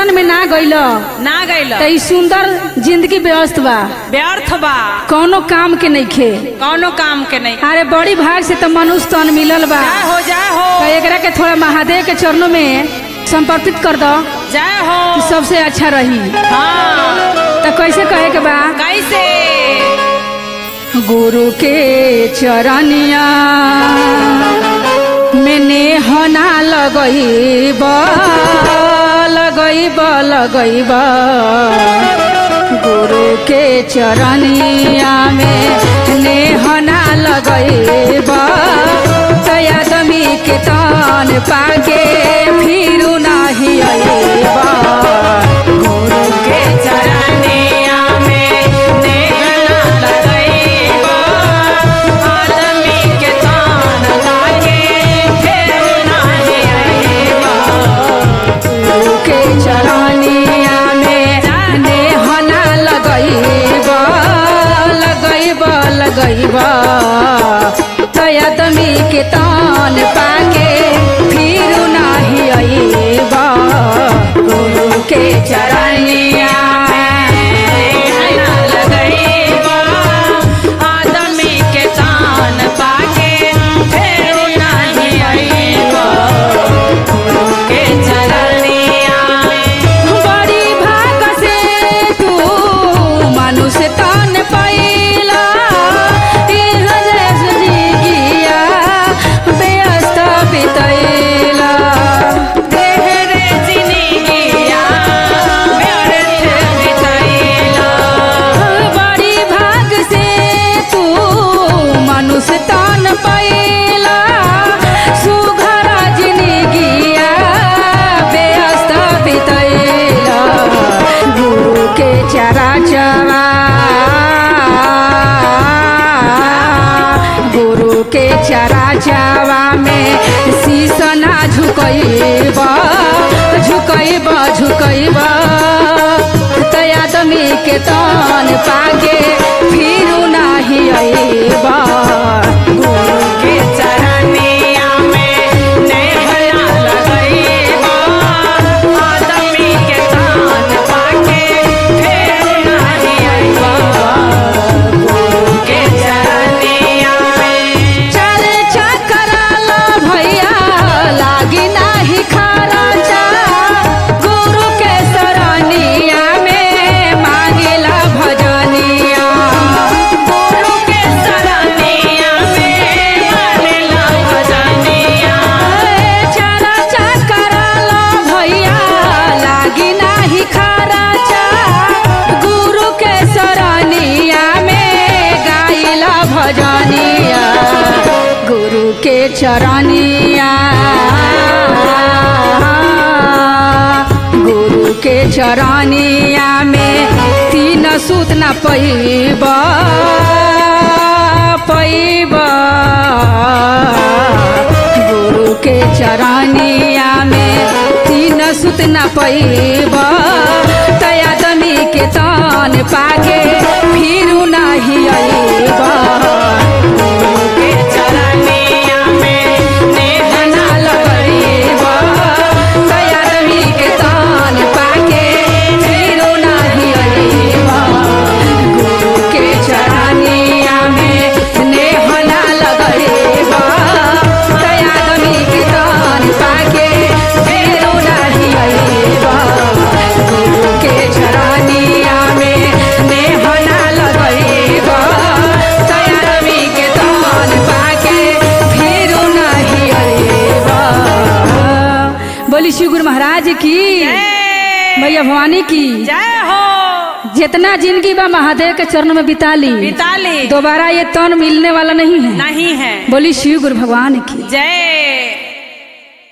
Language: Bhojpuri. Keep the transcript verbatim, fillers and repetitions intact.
शरण में ना गइल ना गइल तो सुंदर जिंदगी व्यस्त बा व्यर्थ बा कौनो काम के नहीं खे कौनो काम के नहीं। अरे बड़ी भाग से तो मनुष्य तन मिलल बा जय हो जय हो तो एकरा के थोड़ा महादेव के चरणों में समर्पित कर दो जय हो सबसे अच्छा रही। हाँ तो कैसे कहे के बा कैसे गुरु के चरनिया में नेह ना लगइब लगइब लगइब गुरु के चरनिया में नेह ना लगइब तो आदमी के तन पाके फिर नाही अइब गुरु के चरनिया में नेह ना लगइब आदमी के तान लागे फिर नाही अइब। गुरु के चरनिया में नेह ना लगइब लगइब लगइब तो आदमी के तान पाके फिर नाही अइब गुरु के चरनिया ना लगइब आदमी के तान पाके फिर नाही अइब गुरु के चरनिया। बड़ी भाग से तू मनुष्य तन पैला इह देश जिगिया व्यस्त बितैला तेरे जिंदगिया व्यर्थ बितैला। बड़ी भाग से तू मनुष्य तन पैला सुघर जिंदगिया व्यस्त बितैला गुरु के चरा चरा गुरु के चरा चवा में शीश ना झुकइब झुकइब झुकइब तो आदमी के तन पाके फिर नाही अइब गुरु के चरनिया में नेह ना लगइब आदमी के तान पाके फिर नाही अइब गुरु के चरनिया में। चल चकराला भैया लागी नाही खर्चा गुरु के शरणिया में मांगिला भजनिया गुरु के शरणिया में मांगिला भजनिया। चला चकराला भैया लागी नाही खर्चा गुरु के शरणिया में गाइला भजनिया गुरु के चरनिया गुरु के चरनिया में तीन सूत न पैब पैब गुरु के चरनिया में तीन सूत न पैब तो आदमी के तन पाके फिर नाही अइब गुरु के चरनिया में नेह ना लगइब तो आदमी के तन पाके फिर नाही अइब गुरु के चरनिया में नेह ना लगइब तो आदमी के तन पाके फिर नाही अइब गुरु के चरनिया में नेह ना लगइब तो आदमी के तन पाके फिर नाही अइब। बोली शिव गुरु महाराज की मैया भवानी की जय हो। जितना जिंदगी बा महादेव के चरणों में बिता ली बिता ली दोबारा ये तन मिलने वाला नहीं है। नहीं है। बोली शिव गुरु भगवान की जय।